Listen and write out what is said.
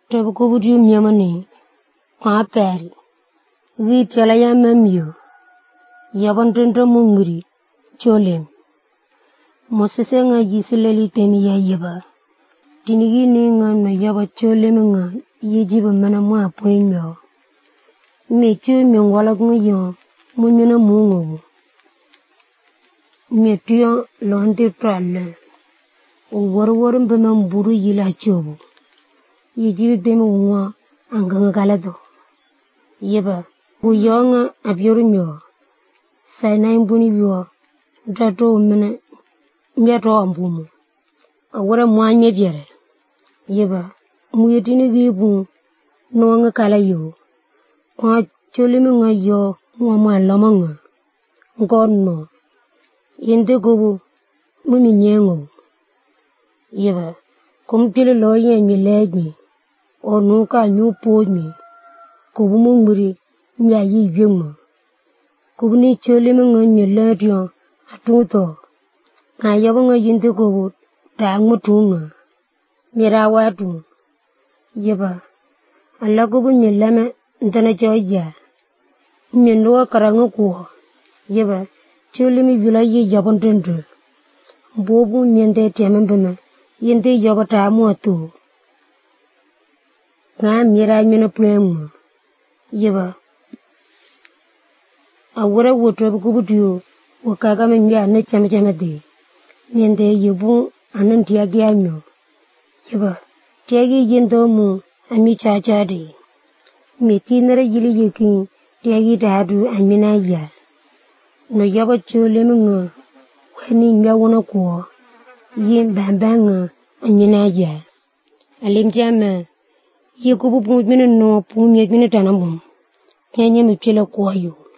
Tabu kubudu miyamani kwa peri ri pela ya mamio yabandenda munguri cholem mosese nga yisileli temi ya yaba tinigi ni nga no yaba cholem nga yijiba mana mwa poimyo me chu me ngwala ngyo munyuna mungo me tuyo londe tralle warwar mbama mburu yila chobu yijiba temi ngwa angangalado yaba uyonga abyorunyo sainai mbuni biwa dato mene myato ambumu awara mwanye biere yaba muyetini gibu noanga kala yo kwa cholimi nga yo mwa lamanga ngonno yende gobu mumi nyengo yaba kumtile loye milejmi onuka nyupojmi kubumu muri mya yijwema kubuni cholimi nga miledyo atuto na yabo nga yende gobu ta ngutunga mira watu yaba alla gobu milame ntana joya minwa karanga ko yaba cholimi yula yi yabondende bobu miende temembena yende yaba ta moto na mira mina pwemu yaba awara woto kubudu wakaga mya ne chamde miende yubu anan tiagi anyo yaba tiagi yendo mu ami chachade metinere yili yiki tiagi dadu amina ya no yaba cholemi nga wani mya wona ko yin bambanga amina ya alimjama yikubu mina no pu mi mina tanamum kenya mi pela ko yo